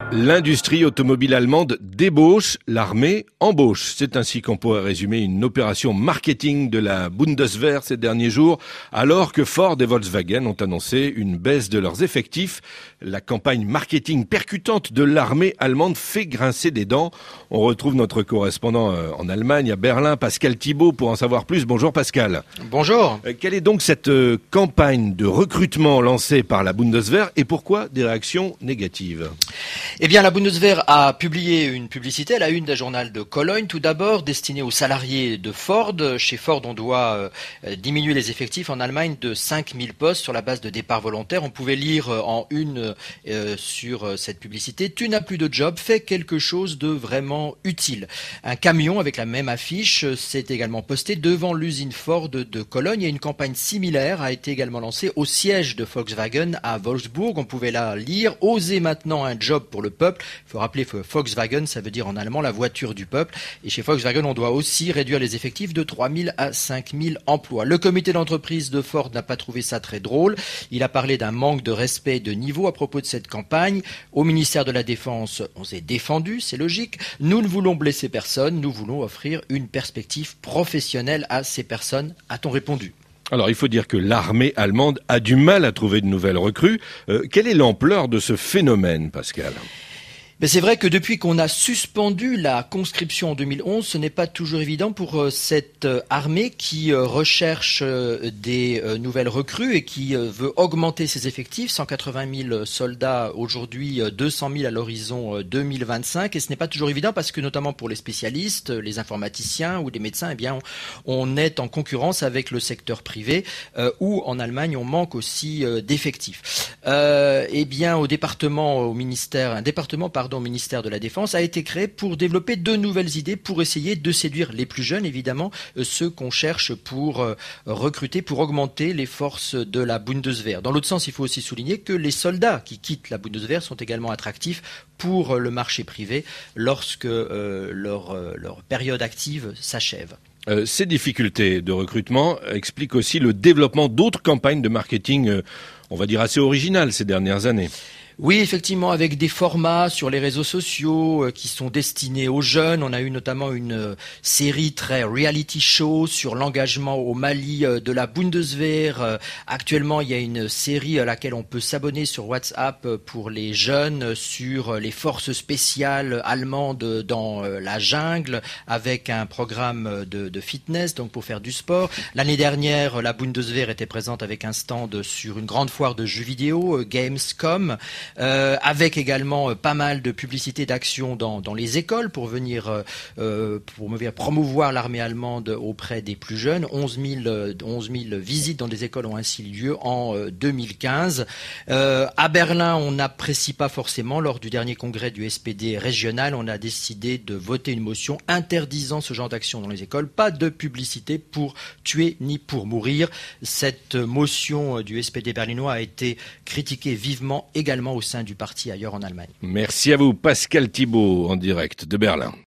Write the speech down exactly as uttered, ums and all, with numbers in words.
L'industrie automobile allemande débauche, l'armée embauche. C'est ainsi qu'on pourrait résumer une opération marketing de la Bundeswehr ces derniers jours, alors que Ford et Volkswagen ont annoncé une baisse de leurs effectifs. La campagne marketing percutante de l'armée allemande fait grincer des dents. On retrouve notre correspondant en Allemagne, à Berlin, Pascal Thibault, pour en savoir plus. Bonjour Pascal. Bonjour. Quelle est donc cette campagne de recrutement lancée par la Bundeswehr et pourquoi des réactions négatives ? Eh bien, la Bundeswehr a publié une publicité à la une d'un journal de Cologne, tout d'abord destinée aux salariés de Ford. Chez Ford, on doit euh, diminuer les effectifs en Allemagne de cinq mille postes sur la base de départs volontaires. On pouvait lire en une euh, sur cette publicité: tu n'as plus de job, fais quelque chose de vraiment utile. Un camion avec la même affiche s'est également posté devant l'usine Ford de Cologne et une campagne similaire a été également lancée au siège de Volkswagen à Wolfsburg. On pouvait là lire: osez maintenant un job pour le peuple. Il faut rappeler que Volkswagen, ça veut dire en allemand la voiture du peuple. Et chez Volkswagen, on doit aussi réduire les effectifs de trois mille à cinq mille emplois. Le comité d'entreprise de Ford n'a pas trouvé ça très drôle. Il a parlé d'un manque de respect et de niveau à propos de cette campagne. Au ministère de la Défense, on s'est défendu, c'est logique. Nous ne voulons blesser personne, nous voulons offrir une perspective professionnelle à ces personnes, a-t-on répondu. Alors, il faut dire que l'armée allemande a du mal à trouver de nouvelles recrues. Euh, quelle est l'ampleur de ce phénomène, Pascal ? Mais c'est vrai que depuis qu'on a suspendu la conscription en deux mille onze, ce n'est pas toujours évident pour euh, cette euh, armée qui euh, recherche euh, des euh, nouvelles recrues et qui euh, veut augmenter ses effectifs. cent quatre-vingt mille soldats aujourd'hui, euh, deux cent mille à l'horizon euh, deux mille vingt-cinq. Et ce n'est pas toujours évident parce que notamment pour les spécialistes, les informaticiens ou les médecins, eh bien, on, on est en concurrence avec le secteur privé euh, où en Allemagne on manque aussi euh, d'effectifs. Euh, eh bien, au département, au ministère, un département par au ministère de la Défense a été créé pour développer de nouvelles idées, pour essayer de séduire les plus jeunes, évidemment, ceux qu'on cherche pour recruter, pour augmenter les forces de la Bundeswehr. Dans l'autre sens, il faut aussi souligner que les soldats qui quittent la Bundeswehr sont également attractifs pour le marché privé lorsque euh, leur, leur période active s'achève. Euh, ces difficultés de recrutement expliquent aussi le développement d'autres campagnes de marketing, euh, on va dire assez originales ces dernières années. Oui, effectivement, avec des formats sur les réseaux sociaux euh, qui sont destinés aux jeunes. On a eu notamment une euh, série très reality show sur l'engagement au Mali euh, de la Bundeswehr. Euh, actuellement, il y a une série à laquelle on peut s'abonner sur WhatsApp euh, pour les jeunes euh, sur euh, les forces spéciales allemandes dans euh, la jungle, avec un programme de, de fitness, donc pour faire du sport. L'année dernière, la Bundeswehr était présente avec un stand sur une grande foire de jeux vidéo, euh, Gamescom. Euh, avec également euh, pas mal de publicités d'action dans, dans les écoles pour venir euh, pour promouvoir l'armée allemande auprès des plus jeunes. onze mille visites dans des écoles ont ainsi lieu en euh, deux mille quinze. Euh, à Berlin, on n'apprécie pas forcément. Lors du dernier congrès du S P D régional, on a décidé de voter une motion interdisant ce genre d'action dans les écoles. Pas de publicité pour tuer ni pour mourir. Cette motion du S P D berlinois a été critiquée vivement également au sein du parti ailleurs en Allemagne. Merci à vous, Pascal Thibault, en direct de Berlin.